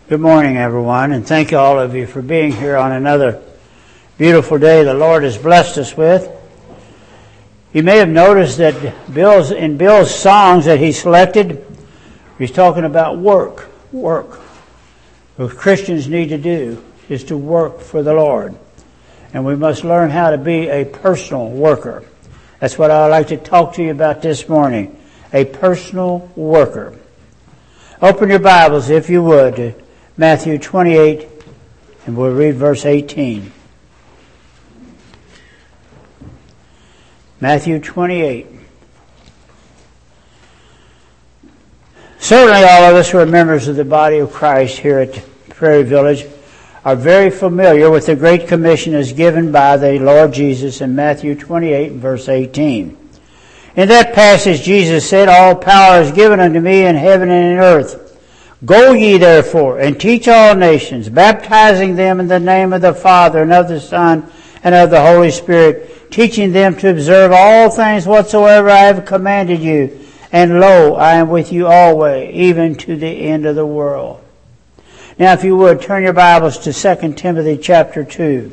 Good morning, everyone, and thank you all of you for being here on another beautiful day the Lord has blessed us with. You may have noticed that in Bill's songs that he selected, he's talking about work. What Christians need to do is to work for the Lord. And we must learn how to be a personal worker. That's what I'd like to talk to you about this morning. A personal worker. Open your Bibles, if you would, to Matthew 28, and we'll read verse 18. Matthew 28. Certainly all of us who are members of the body of Christ here at Prairie Village are very familiar with the Great Commission as given by the Lord Jesus in Matthew 28, verse 18. In that passage, Jesus said, "All power is given unto me in heaven and in earth. Go ye therefore and teach all nations, baptizing them in the name of the Father and of the Son and of the Holy Spirit, teaching them to observe all things whatsoever I have commanded you. And lo, I am with you always, even to the end of the world." Now, if you would, turn your Bibles to 2 Timothy chapter 2.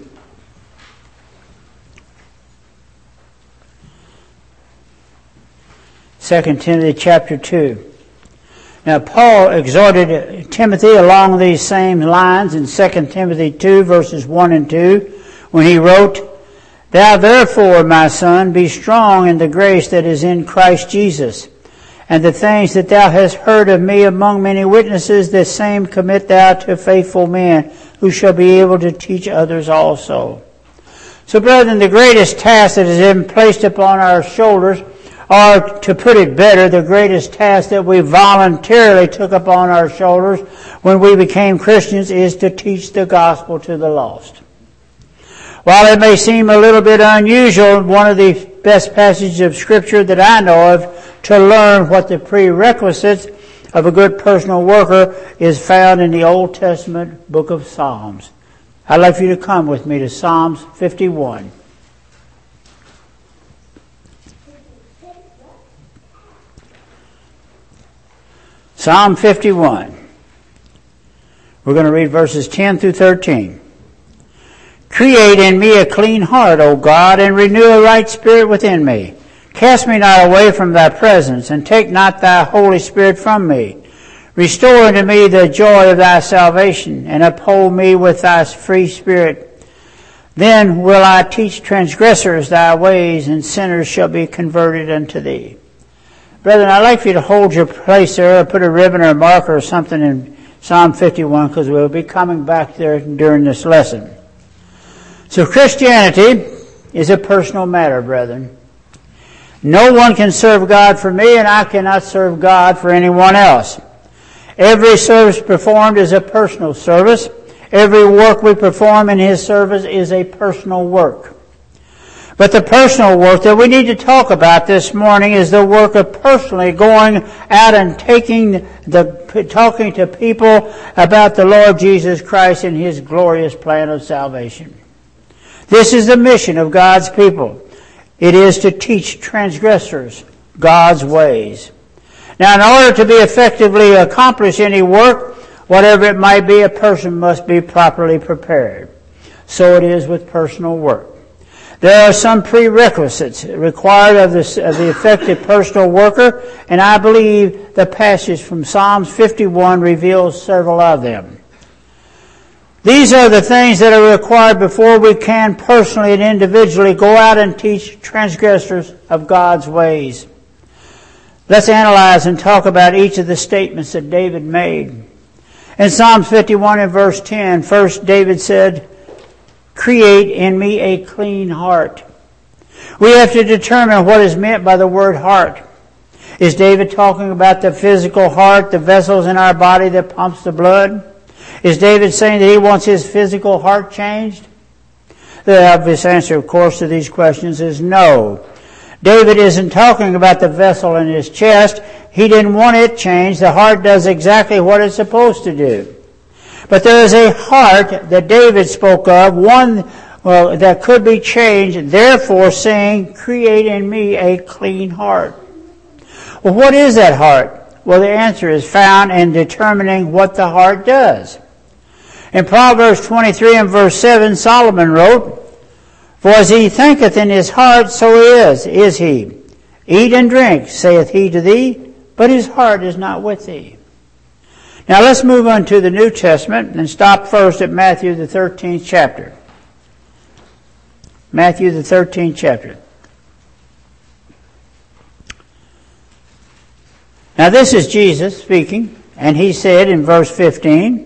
Second Timothy chapter 2. Now, Paul exhorted Timothy along these same lines in 2 Timothy 2, verses 1 and 2, when he wrote, "Thou therefore, my son, be strong in the grace that is in Christ Jesus. And the things that thou hast heard of me among many witnesses, the same commit thou to faithful men, who shall be able to teach others also." So, brethren, the greatest task that is been placed upon our shoulders, or to put it better, the greatest task that we voluntarily took upon our shoulders when we became Christians, is to teach the gospel to the lost. While it may seem a little bit unusual, one of the best passages of Scripture that I know of to learn what the prerequisites of a good personal worker is found in the Old Testament book of Psalms. I'd like for you to come with me to Psalms 51. Psalm 51. We're going to read verses 10 through 13. "Create in me a clean heart, O God, and renew a right spirit within me. Cast me not away from thy presence, and take not thy Holy Spirit from me. Restore unto me the joy of thy salvation, and uphold me with thy free spirit. Then will I teach transgressors thy ways, and sinners shall be converted unto thee." Brethren, I'd like for you to hold your place there, or put a ribbon or a marker or something in Psalm 51, because we'll be coming back there during this lesson. So Christianity is a personal matter, brethren. No one can serve God for me, and I cannot serve God for anyone else. Every service performed is a personal service. Every work we perform in His service is a personal work. But the personal work that we need to talk about this morning is the work of personally going out and talking to people about the Lord Jesus Christ and His glorious plan of salvation. This is the mission of God's people. It is to teach transgressors God's ways. Now, in order to be effectively accomplish any work, whatever it might be, a person must be properly prepared. So it is with personal work. There are some prerequisites required of the effective personal worker, and I believe the passage from Psalms 51 reveals several of them. These are the things that are required before we can personally and individually go out and teach transgressors of God's ways. Let's analyze and talk about each of the statements that David made. In Psalms 51 and verse 10, first David said, "Create in me a clean heart." We have to determine what is meant by the word heart. Is David talking about the physical heart, the vessels in our body that pumps the blood? Is David saying that he wants his physical heart changed? The obvious answer, of course, to these questions is no. David isn't talking about the vessel in his chest. He didn't want it changed. The heart does exactly what it's supposed to do. But there is a heart that David spoke of, one that could be changed, therefore saying, "Create in me a clean heart." Well, what is that heart? Well, the answer is found in determining what the heart does. In Proverbs 23 and verse 7, Solomon wrote, "For as he thinketh in his heart, so is he. Eat and drink, saith he to thee, but his heart is not with thee." Now let's move on to the New Testament and stop first at Matthew the 13th chapter. Matthew the 13th chapter. Now this is Jesus speaking, and he said in verse 15,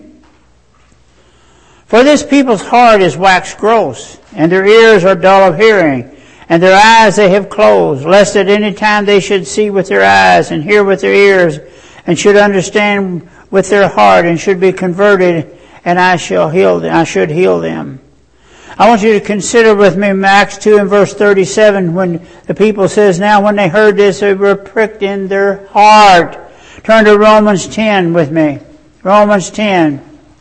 "For this people's heart is waxed gross, and their ears are dull of hearing, and their eyes they have closed, lest at any time they should see with their eyes, and hear with their ears, and should understand with their heart, and should be converted, and I should heal them." I want you to consider with me Acts 2 and verse 37, when the people says, "Now when they heard this, they were pricked in their heart." Turn to Romans 10 with me. Romans 10.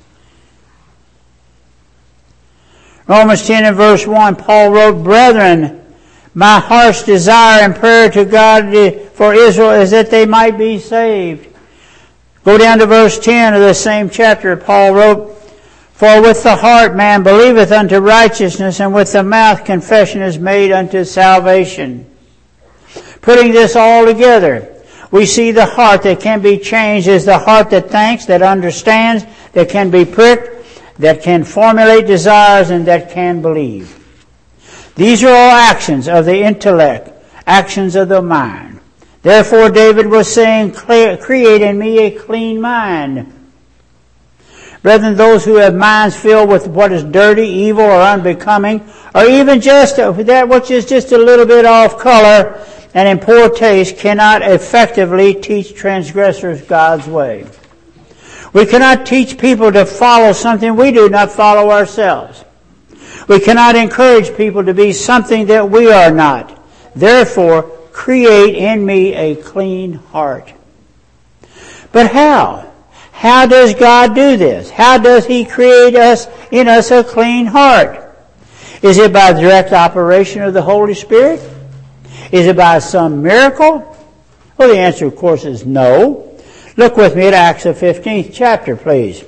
Romans 10 and verse 1, Paul wrote, "Brethren, my heart's desire and prayer to God for Israel is that they might be saved." Go down to verse 10 of the same chapter. Paul wrote, "For with the heart man believeth unto righteousness, and with the mouth confession is made unto salvation." Putting this all together, we see the heart that can be changed is the heart that thinks, that understands, that can be pricked, that can formulate desires, and that can believe. These are all actions of the intellect, actions of the mind. Therefore David was saying, "Create in me a clean mind." Brethren, those who have minds filled with what is dirty, evil, or unbecoming, or even just that which is just a little bit off color and in poor taste, cannot effectively teach transgressors God's way. We cannot teach people to follow something we do not follow ourselves. We cannot encourage people to be something that we are not. Therefore, create in me a clean heart. But how? How does God do this? How does He create in us a clean heart? Is it by direct operation of the Holy Spirit? Is it by some miracle? Well, the answer, of course, is no. Look with me at Acts the 15th chapter, please.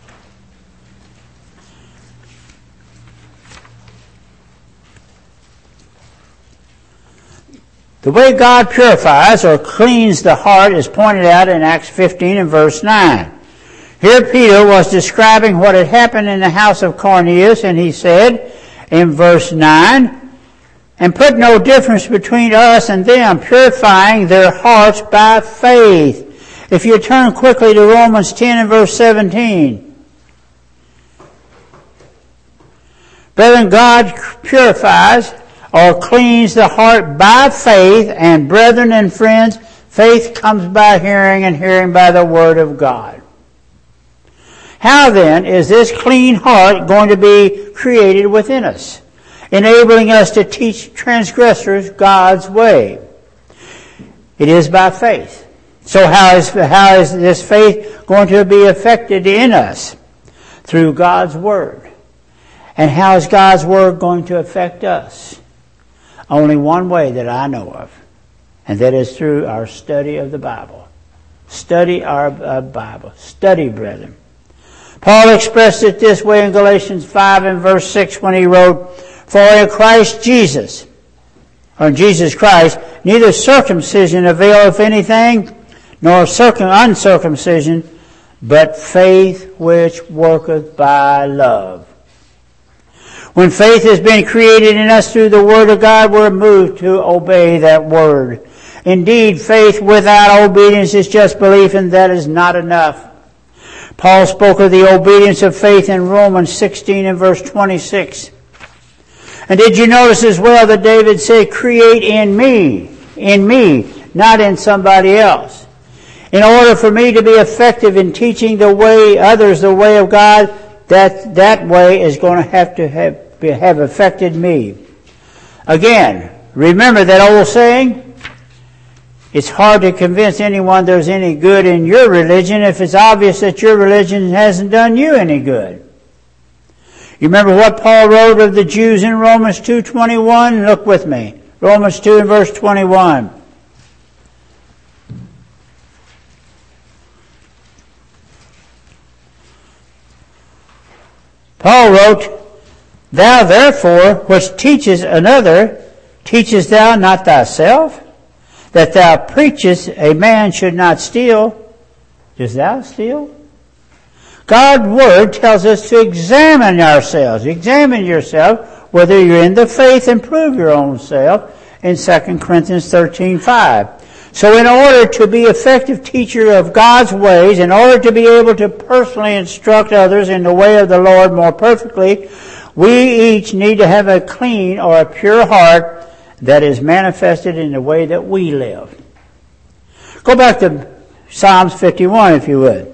The way God purifies or cleans the heart is pointed out in Acts 15 and verse 9. Here Peter was describing what had happened in the house of Cornelius, and he said in verse 9, "And put no difference between us and them, purifying their hearts by faith." If you turn quickly to Romans 10 and verse 17. Brethren, God purifies or cleans the heart by faith, and brethren and friends, faith comes by hearing, and hearing by the Word of God. How then is this clean heart going to be created within us, enabling us to teach transgressors God's way? It is by faith. So how is this faith going to be affected in us? Through God's Word. And how is God's Word going to affect us? Only one way that I know of, and that is through our study of the Bible. Study our Bible. Study, brethren. Paul expressed it this way in Galatians 5 and verse 6 when he wrote, "For in Christ Jesus, or in Jesus Christ, neither circumcision availeth anything, nor uncircumcision, but faith which worketh by love." When faith has been created in us through the Word of God, we're moved to obey that Word. Indeed, faith without obedience is just belief, and that is not enough. Paul spoke of the obedience of faith in Romans 16 and verse 26. And did you notice as well that David said, "Create in me, not in somebody else." In order for me to be effective in teaching others the way of God, that way is going to have affected me. Again, remember that old saying? It's hard to convince anyone there's any good in your religion if it's obvious that your religion hasn't done you any good. You remember what Paul wrote of the Jews in Romans 2:21? Look with me. Romans 2 and verse 21. Paul wrote, Thou therefore, which teachest another, teachest thou not thyself? That thou preachest a man should not steal, dost thou steal? God's Word tells us to examine ourselves. Examine yourself whether you're in the faith and prove your own self in 2 Corinthians 13:5. So in order to be effective teacher of God's ways, in order to be able to personally instruct others in the way of the Lord more perfectly, we each need to have a clean or a pure heart that is manifested in the way that we live. Go back to Psalms 51 if you would.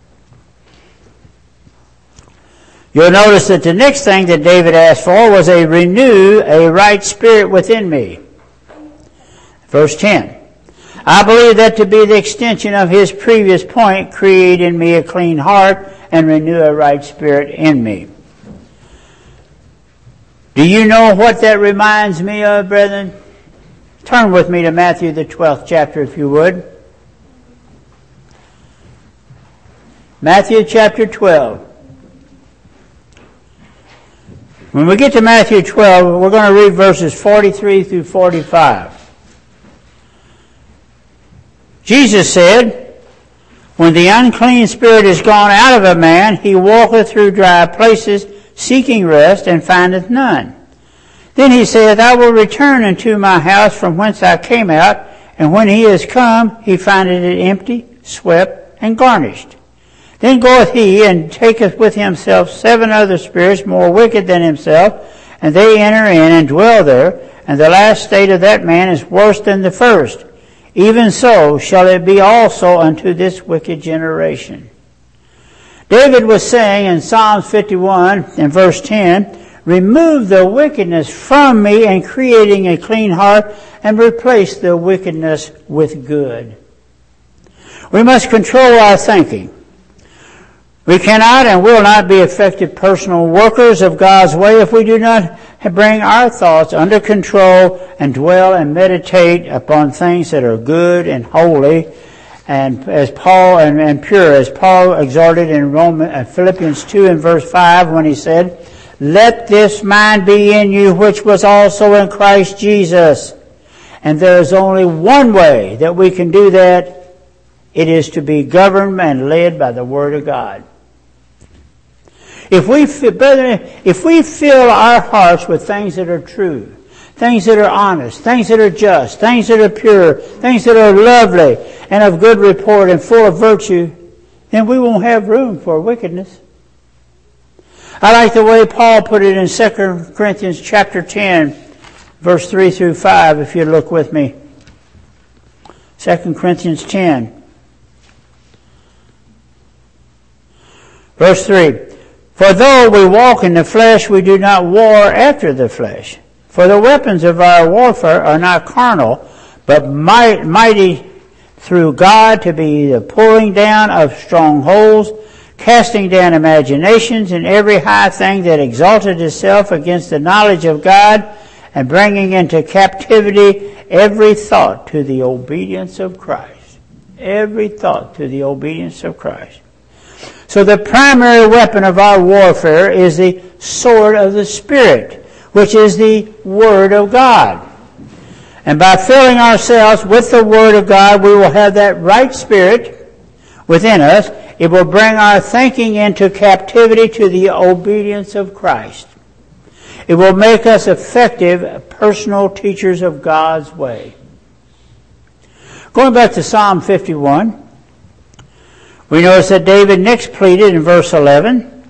You'll notice that the next thing that David asked for was renew a right spirit within me. Verse 10. I believe that to be the extension of his previous point, create in me a clean heart and renew a right spirit in me. Do you know what that reminds me of, brethren? Turn with me to Matthew the 12th chapter, if you would. Matthew chapter 12. When we get to Matthew 12, we're going to read verses 43 through 45. Jesus said, When the unclean spirit is gone out of a man, he walketh through dry places, seeking rest, and findeth none. Then he saith, I will return unto my house from whence I came out, and when he is come, he findeth it empty, swept, and garnished. Then goeth he, and taketh with himself 7 other spirits more wicked than himself, and they enter in and dwell there, and the last state of that man is worse than the first. Even so shall it be also unto this wicked generation. David was saying in Psalms 51 and verse 10, Remove the wickedness from me, and creating a clean heart, and replace the wickedness with good. We must control our thinking. We cannot and will not be effective personal workers of God's way if we do not bring our thoughts under control and dwell and meditate upon things that are good and holy and as Paul and pure, as Paul exhorted in Philippians 2 and verse 5 when he said, Let this mind be in you which was also in Christ Jesus. And there is only one way that we can do that. It is to be governed and led by the Word of God. If we fill our hearts with things that are true, things that are honest, things that are just, things that are pure, things that are lovely and of good report and full of virtue, then we won't have room for wickedness. I like the way Paul put it in 2 Corinthians chapter 10, verse 3 through 5, if you look with me. 2 Corinthians 10, verse 3. For though we walk in the flesh, we do not war after the flesh. For the weapons of our warfare are not carnal, but mighty through God to be the pulling down of strongholds, casting down imaginations and every high thing that exalted itself against the knowledge of God, and bringing into captivity every thought to the obedience of Christ. Every thought to the obedience of Christ. So the primary weapon of our warfare is the sword of the Spirit, which is the Word of God. And by filling ourselves with the Word of God, we will have that right spirit within us. It will bring our thinking into captivity to the obedience of Christ. It will make us effective personal teachers of God's way. Going back to Psalm 51, we notice that David next pleaded in verse 11,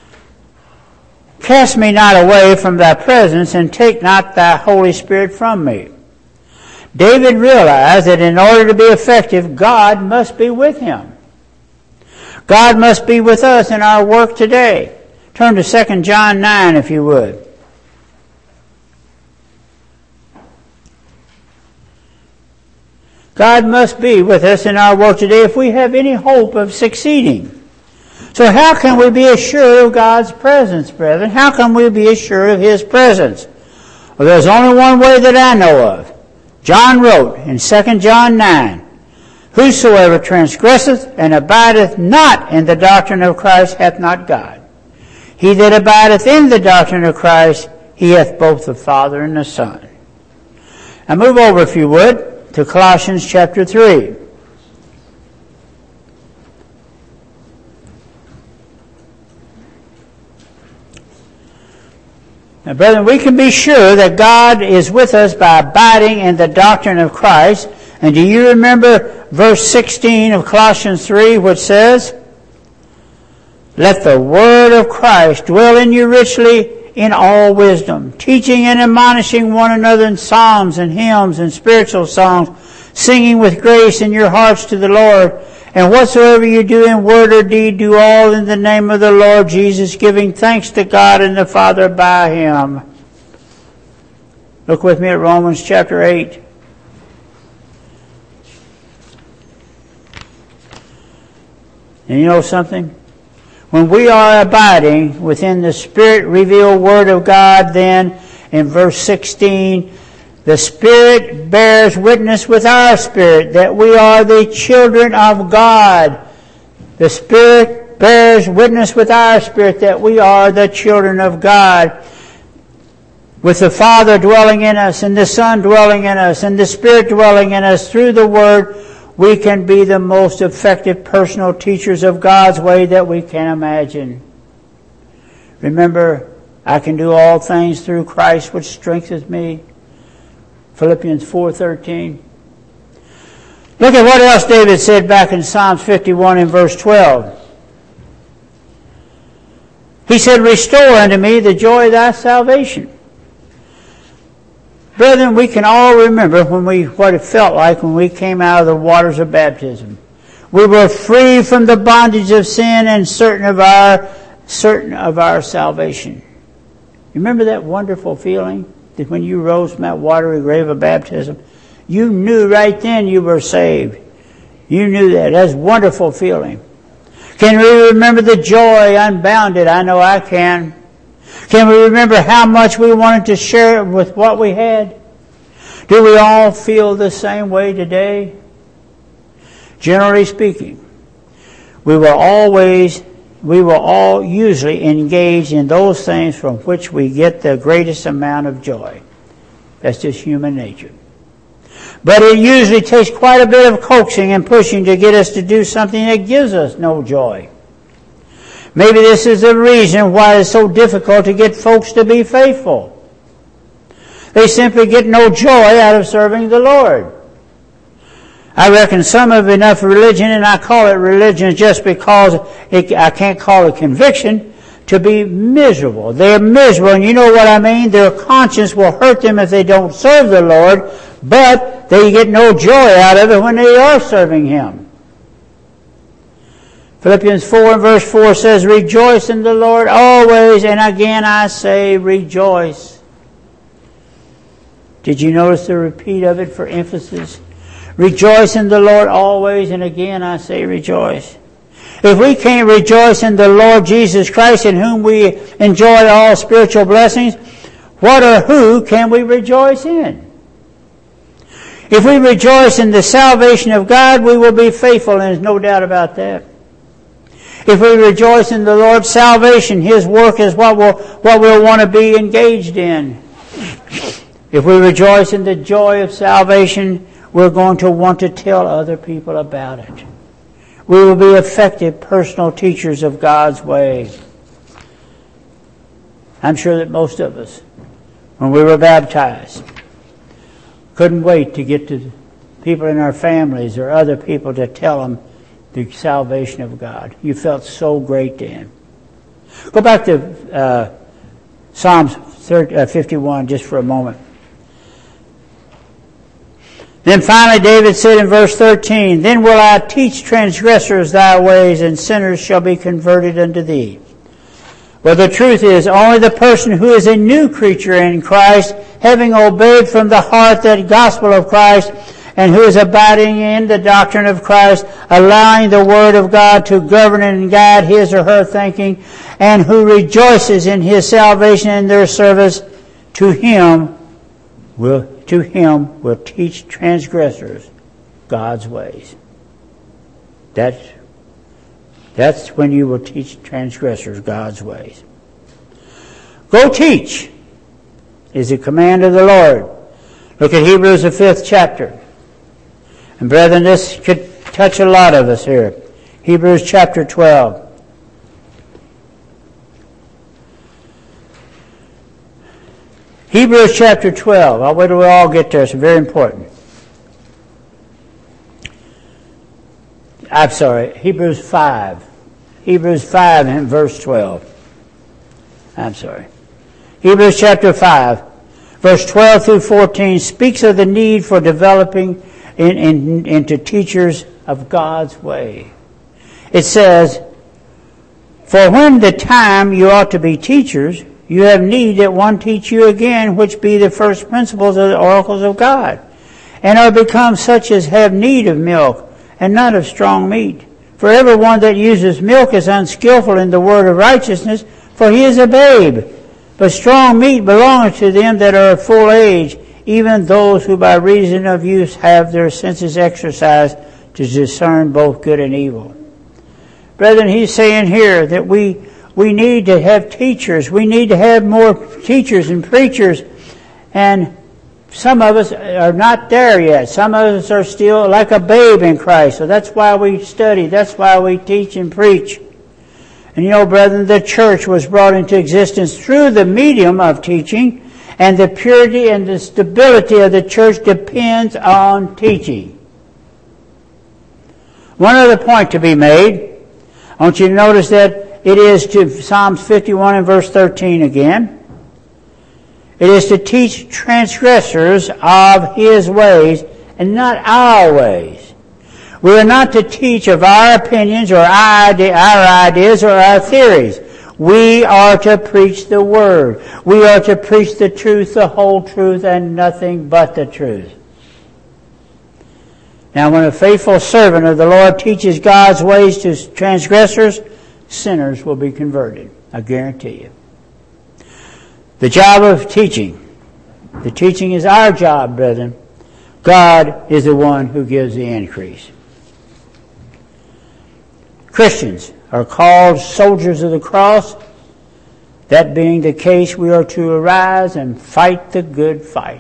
Cast me not away from thy presence, and take not thy Holy Spirit from me. David realized that in order to be effective, God must be with him. God must be with us in our work today. Turn to 2 John 9 if you would. God must be with us in our work today if we have any hope of succeeding. So how can we be assured of God's presence, brethren? How can we be assured of His presence? Well, there's only one way that I know of. John wrote in 2 John 9, Whosoever transgresseth and abideth not in the doctrine of Christ hath not God. He that abideth in the doctrine of Christ, he hath both the Father and the Son. Now move over, if you would, to Colossians chapter 3. Now, brethren, we can be sure that God is with us by abiding in the doctrine of Christ. And do you remember verse 16 of Colossians 3, which says, let the word of Christ dwell in you richly in all wisdom, teaching and admonishing one another in psalms and hymns and spiritual songs, singing with grace in your hearts to the Lord. And whatsoever you do in word or deed, do all in the name of the Lord Jesus, giving thanks to God and the Father by Him. Look with me at Romans chapter 8. And you know something? When we are abiding within the Spirit-revealed Word of God, then, in verse 16, the Spirit bears witness with our spirit that we are the children of God. The Spirit bears witness with our spirit that we are the children of God. With the Father dwelling in us, and the Son dwelling in us, and the Spirit dwelling in us through the Word, we can be the most effective personal teachers of God's way that we can imagine. Remember, I can do all things through Christ which strengthens me. Philippians 4:13. Look at what else David said back in Psalms 51 and verse 12. He said, restore unto me the joy of thy salvation. Brethren, we can all remember what it felt like when we came out of the waters of baptism. We were free from the bondage of sin and certain of our salvation. You remember that wonderful feeling that when you rose from that watery grave of baptism, you knew right then you were saved. You knew that. That's a wonderful feeling. Can we remember the joy unbounded? I know I can. Can we remember how much we wanted to share it with what we had? Do we all feel the same way today? Generally speaking, we will all usually engage in those things from which we get the greatest amount of joy. That's just human nature. But it usually takes quite a bit of coaxing and pushing to get us to do something that gives us no joy. Maybe this is the reason why it's so difficult to get folks to be faithful. They simply get no joy out of serving the Lord. I reckon some have enough religion, and I call it religion just because I can't call it conviction, to be miserable. They're miserable, and you know what I mean? Their conscience will hurt them if they don't serve the Lord, but they get no joy out of it when they are serving Him. Philippians 4 and verse 4 says, rejoice in the Lord always, and again I say rejoice. Did you notice the repeat of it for emphasis? Rejoice in the Lord always, and again I say rejoice. If we can't rejoice in the Lord Jesus Christ, in whom we enjoy all spiritual blessings, what or who can we rejoice in? If we rejoice in the salvation of God, we will be faithful, and there's no doubt about that. If we rejoice in the Lord's salvation, His work is what we'll want to be engaged in. If we rejoice in the joy of salvation, we're going to want to tell other people about it. We will be effective personal teachers of God's way. I'm sure that most of us, when we were baptized, couldn't wait to get to people in our families or other people to tell them the salvation of God. You felt so great then. Go back to Psalms 51 just for a moment. Then finally David said in verse 13, then will I teach transgressors thy ways, and sinners shall be converted unto thee. Well, the truth is, only the person who is a new creature in Christ, having obeyed from the heart that gospel of Christ, and who is abiding in the doctrine of Christ, allowing the Word of God to govern and guide his or her thinking, and who rejoices in His salvation and their service, to him will teach transgressors God's ways. That's when you will teach transgressors God's ways. Go teach is the command of the Lord. Look at Hebrews, the 5th chapter. And brethren, this could touch a lot of us here. Hebrews chapter 12. Hebrews chapter 12. I'll wait till we all get there. It's very important. I'm sorry, Hebrews 5. Hebrews 5 and verse 12. I'm sorry. Hebrews chapter 5, verse 12 through 14 speaks of the need for developing into teachers of God's way. It says, "For when the time you ought to be teachers, you have need that one teach you again, which be the first principles of the oracles of God, and are become such as have need of milk, and not of strong meat. For every one that uses milk is unskillful in the word of righteousness, for he is a babe. But strong meat belongeth to them that are of full age, even those who by reason of use have their senses exercised to discern both good and evil." Brethren, he's saying here that we need to have teachers. We need to have more teachers and preachers. And some of us are not there yet. Some of us are still like a babe in Christ. So that's why we study. That's why we teach and preach. And you know, brethren, the church was brought into existence through the medium of teaching, and the purity and the stability of the church depends on teaching. One other point to be made. I want you to notice that it is to Psalms 51 and verse 13 again. It is to teach transgressors of His ways and not our ways. We are not to teach of our opinions or our ideas or our theories. We are to preach the Word. We are to preach the truth, the whole truth, and nothing but the truth. Now, when a faithful servant of the Lord teaches God's ways to transgressors, sinners will be converted. I guarantee you. The job of teaching. The teaching is our job, brethren. God is the one who gives the increase. Christians are called soldiers of the cross. That being the case, we are to arise and fight the good fight.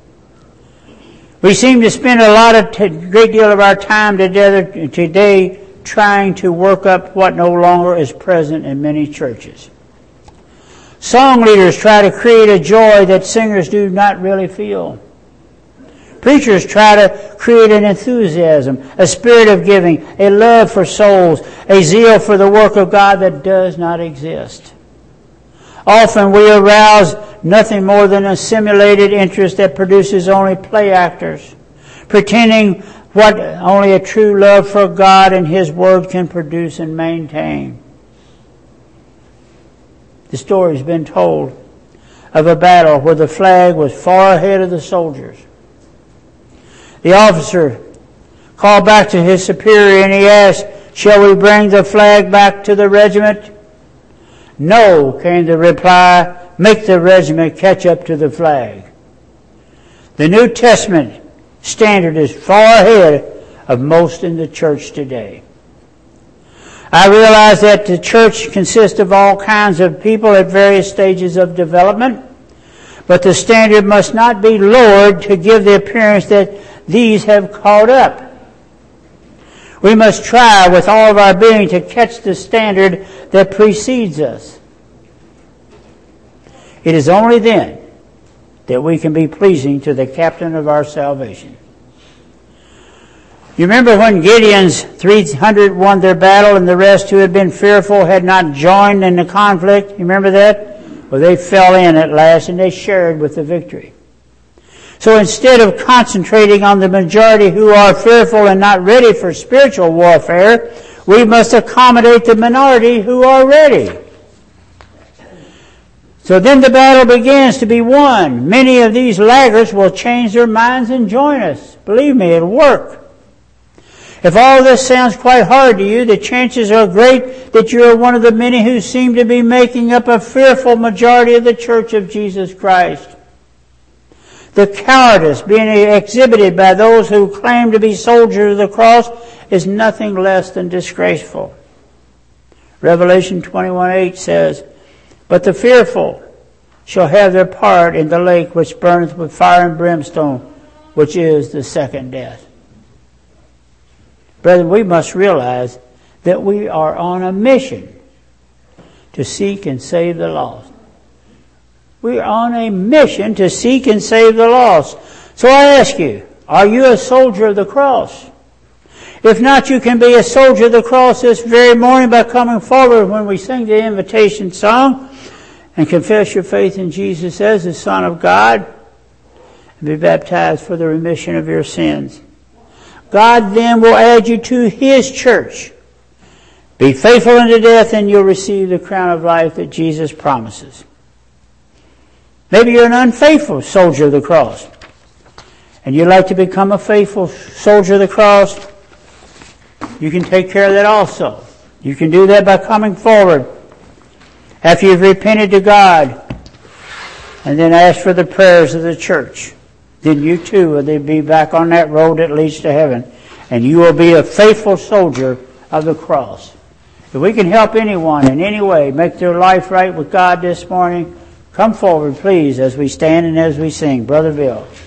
We seem to spend a great deal of our time today trying to work up what no longer is present in many churches. Song leaders try to create a joy that singers do not really feel. Preachers try to create an enthusiasm, a spirit of giving, a love for souls, a zeal for the work of God that does not exist. Often we arouse nothing more than a simulated interest that produces only play actors, pretending what only a true love for God and His Word can produce and maintain. The story's been told of a battle where the flag was far ahead of the soldiers. The officer called back to his superior and he asked, "Shall we bring the flag back to the regiment?" "No," came the reply. "Make the regiment catch up to the flag." The New Testament standard is far ahead of most in the church today. I realize that the church consists of all kinds of people at various stages of development, but the standard must not be lowered to give the appearance that these have caught up. We must try with all of our being to catch the standard that precedes us. It is only then that we can be pleasing to the captain of our salvation. You remember when Gideon's 300 won their battle and the rest who had been fearful had not joined in the conflict? You remember that? Well, they fell in at last and they shared with the victory. So instead of concentrating on the majority who are fearful and not ready for spiritual warfare, we must accommodate the minority who are ready. So then the battle begins to be won. Many of these laggards will change their minds and join us. Believe me, it'll work. If all this sounds quite hard to you, the chances are great that you are one of the many who seem to be making up a fearful majority of the Church of Jesus Christ. The cowardice being exhibited by those who claim to be soldiers of the cross is nothing less than disgraceful. Revelation 21:8 says, "But the fearful shall have their part in the lake which burneth with fire and brimstone, which is the second death. Brethren, we must realize that we are on a mission to seek and save the lost. We are on a mission to seek and save the lost. So I ask you, are you a soldier of the cross? If not, you can be a soldier of the cross this very morning by coming forward when we sing the invitation song and confess your faith in Jesus as the Son of God and be baptized for the remission of your sins. God then will add you to His church. Be faithful unto death and you'll receive the crown of life that Jesus promises. Maybe you're an unfaithful soldier of the cross and you'd like to become a faithful soldier of the cross. You can take care of that also. You can do that by coming forward after you've repented to God and then ask for the prayers of the church. Then you too will be back on that road that leads to heaven. And you will be a faithful soldier of the cross. If we can help anyone in any way make their life right with God this morning, come forward please as we stand and as we sing. Brother Bill.